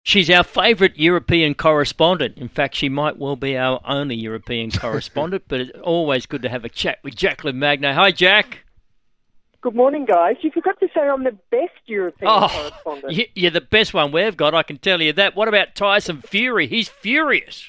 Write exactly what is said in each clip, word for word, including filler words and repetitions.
She's our favourite European correspondent. In fact, she might well be our only European correspondent, but it's always good to have a chat with Jacqueline Magno. Hi, Jack. Good morning, guys. You forgot to say I'm the best European oh, correspondent. You're the best one we've got, I can tell you that. What about Tyson Fury? He's furious.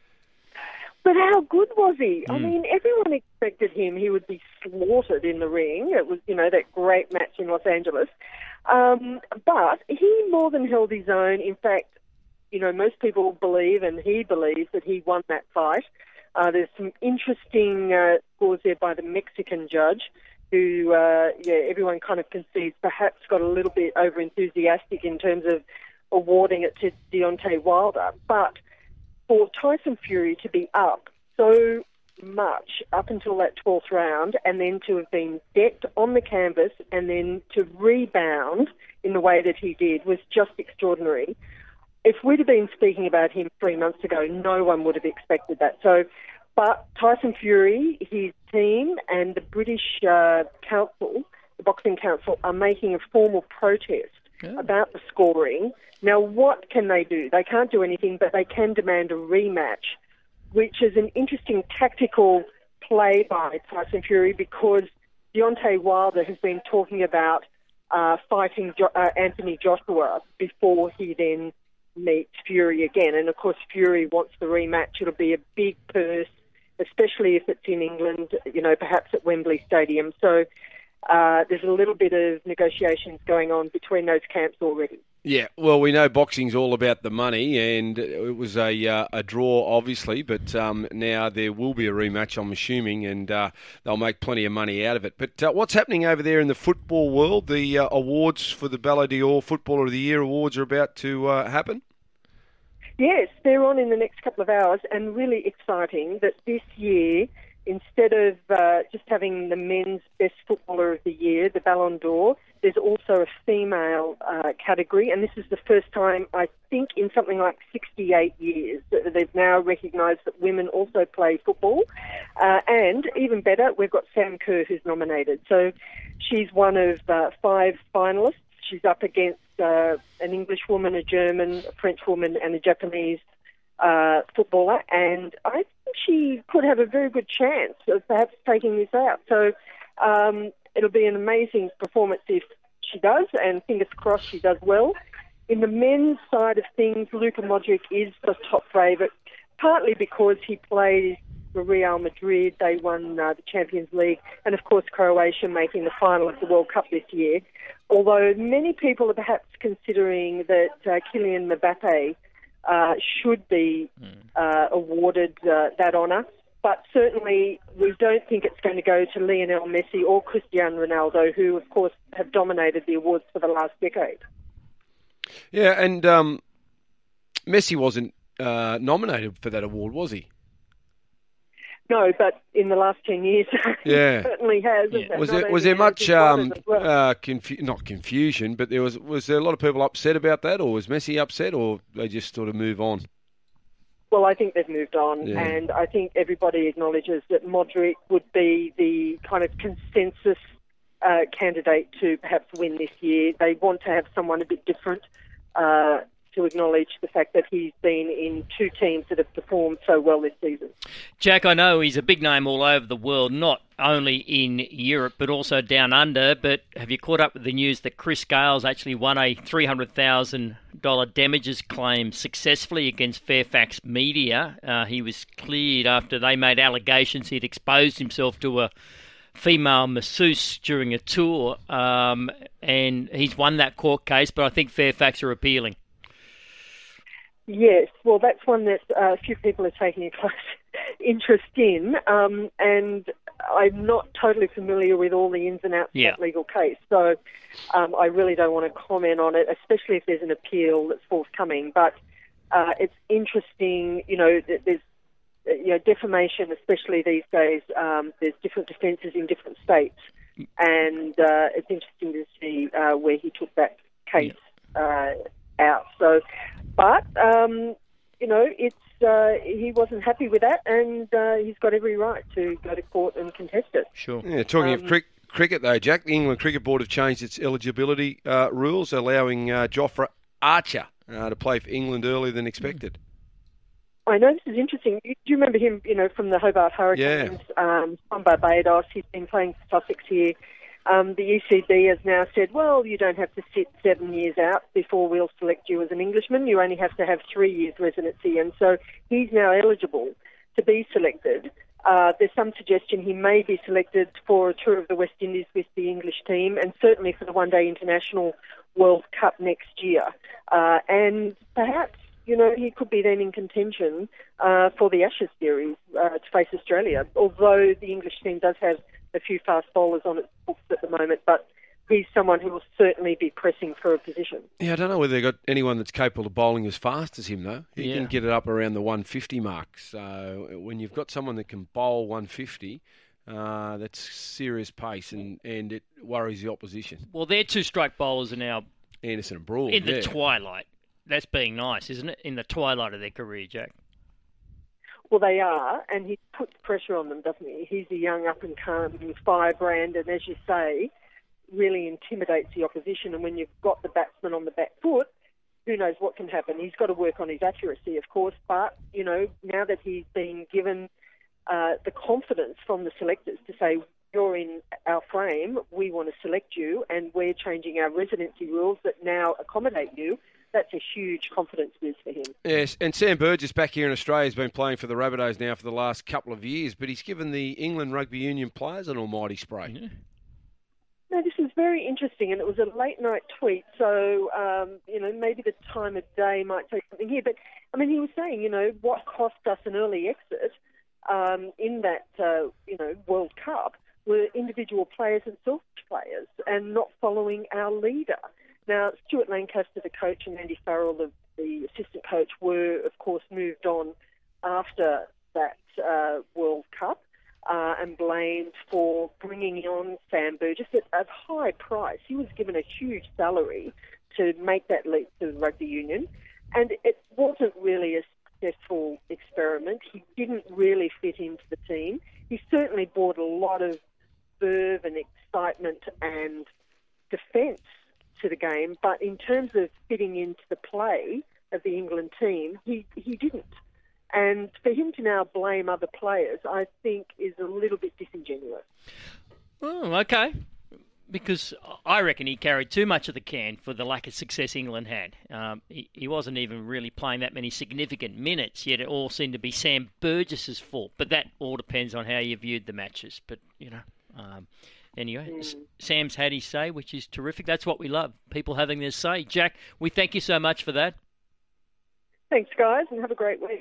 But how good was he? Mm. I mean, everyone expected him. He would be slaughtered in the ring. It was, you know, that great match in Los Angeles. Um, but he more than held his own. In fact, you know, most people believe, and he believes, that he won that fight. Uh, there's some interesting uh, scores there by the Mexican judge, who, uh, yeah, everyone kind of concedes perhaps got a little bit over-enthusiastic in terms of awarding it to Deontay Wilder. But for Tyson Fury to be up so much up until that twelfth round, and then to have been decked on the canvas and then to rebound in the way that he did was just extraordinary. If we'd have been speaking about him three months ago, no one would have expected that. So, but Tyson Fury, his team, and the British uh, Council, the Boxing Council, are making a formal protest yeah. about the scoring. Now, what can they do? They can't do anything, but they can demand a rematch, which is an interesting tactical play by Tyson Fury, because Deontay Wilder has been talking about uh, fighting jo- uh, Anthony Joshua before he then meets Fury again. And, of course, Fury wants the rematch. It'll be a big purse, especially if it's in England, you know, perhaps at Wembley Stadium. So uh, there's a little bit of negotiations going on between those camps already. Yeah, well, we know boxing's all about the money, and it was a uh, a draw, obviously, but um, now there will be a rematch, I'm assuming, and uh, they'll make plenty of money out of it. But uh, what's happening over there in the football world? The uh, awards for the Ballon d'Or Footballer of the Year awards are about to uh, happen? Yes, they're on in the next couple of hours, and really exciting that this year, instead of uh, just having the men's best footballer of the year, the Ballon d'Or, there's also a female uh, category, and this is the first time, I think, in something like sixty-eight years that they've now recognised that women also play football. Uh, and even better, we've got Sam Kerr, who's nominated. So she's one of uh, five finalists. She's up against uh, an English woman, a German, a French woman, and a Japanese uh, footballer, and I think she could have a very good chance of perhaps taking this out. So um, it'll be an amazing performance if she does, and fingers crossed she does well. In the men's side of things, Luka Modric is the top favourite, partly because he plays for Real Madrid. They won uh, the Champions League, and of course Croatia making the final of the World Cup this year. Although many people are perhaps considering that uh, Kylian Mbappe uh, should be uh, awarded uh, that honour. But certainly we don't think it's going to go to Lionel Messi or Cristiano Ronaldo, who, of course, have dominated the awards for the last decade. Yeah, and um, Messi wasn't uh, nominated for that award, was he? No, but in the last ten years, yeah. he certainly has. Yeah. Was there was there much um, well. uh, confu- not confusion, but there was was there a lot of people upset about that, or was Messi upset, or they just sort of move on? Well, I think they've moved on, yeah. and I think everybody acknowledges that Modric would be the kind of consensus uh, candidate to perhaps win this year. They want to have someone a bit different uh, to acknowledge the fact that he's been in two teams that have performed so well this season. Jack, I know he's a big name all over the world, not only in Europe but also down under, but have you caught up with the news that Chris Gales actually won a three hundred thousand dollars damages claim successfully against Fairfax Media? Uh, he was cleared after they made allegations he'd exposed himself to a female masseuse during a tour, um, and he's won that court case, but I think Fairfax are appealing. Yes, well, that's one that uh, a few people are taking a close interest in, um, and I'm not totally familiar with all the ins and outs yeah. of that legal case, so um, I really don't want to comment on it, especially if there's an appeal that's forthcoming. But uh, it's interesting, you know, there's you know defamation, especially these days. Um, there's different defences in different states, and uh, it's interesting to see uh, where he took that case uh, out. So. But, um, you know, it's uh, he wasn't happy with that, and uh, he's got every right to go to court and contest it. Sure. Yeah, talking um, of cricket, cricket, though, Jack, the England Cricket Board have changed its eligibility uh, rules, allowing uh, Jofra Archer uh, to play for England earlier than expected. I know this is interesting. Do you remember him, you know, from the Hobart Hurricanes, yeah. um, from Barbados? He's been playing for Sussex here. Um, the E C B has now said, well, you don't have to sit seven years out before we'll select you as an Englishman. You only have to have three years residency. And so he's now eligible to be selected. Uh, there's some suggestion he may be selected for a tour of the West Indies with the English team, and certainly for the One-Day International World Cup next year. Uh, and perhaps, you know, he could be then in contention uh, for the Ashes series uh, to face Australia, although the English team does have a few fast bowlers on its books at the moment, but he's someone who will certainly be pressing for a position. Yeah, I don't know whether they've got anyone that's capable of bowling as fast as him, though. He yeah. can get it up around the one fifty mark. So when you've got someone that can bowl one fifty, uh, that's serious pace, and, and it worries the opposition. Well, their two-strike bowlers are now Anderson and Broad, in the yeah. twilight. That's being nice, isn't it? In the twilight of their career, Jack. Well, they are, and he puts pressure on them, doesn't he? He's a young up-and-coming firebrand, and as you say, really intimidates the opposition. And when you've got the batsman on the back foot, who knows what can happen? He's got to work on his accuracy, of course, but, you know, now that he's been given uh, the confidence from the selectors to say, you're in our frame, we want to select you, and we're changing our residency rules that now accommodate you, that's a huge confidence boost for him. Yes, and Sam Burgess back here in Australia has been playing for the Rabbitohs now for the last couple of years, but he's given the England Rugby Union players an almighty spray. Yeah. No, this is very interesting, and it was a late-night tweet, so, um, you know, maybe the time of day might say something here. But, I mean, he was saying, you know, what cost us an early exit um, in that, uh, you know, World Cup were individual players and selfish players and not following our leader. Now, Stuart Lancaster, the coach, and Andy Farrell, the, the assistant coach, were, of course, moved on after that uh, World Cup uh, and blamed for bringing on Sam Burgess at a high price. He was given a huge salary to make that leap to the rugby union, and it wasn't really a successful experiment. He didn't really fit into the team. He certainly brought a lot of verve and excitement and defence to the game, but in terms of fitting into the play of the England team, he, he didn't. And for him to now blame other players, I think, is a little bit disingenuous. Oh, okay. Because I reckon he carried too much of the can for the lack of success England had. Um, he, he wasn't even really playing that many significant minutes, yet it all seemed to be Sam Burgess's fault. But that all depends on how you viewed the matches. But, you know... Um, Anyway, mm. Sam's had his say, which is terrific. That's what we love, people having their say. Jack, we thank you so much for that. Thanks, guys, and have a great week.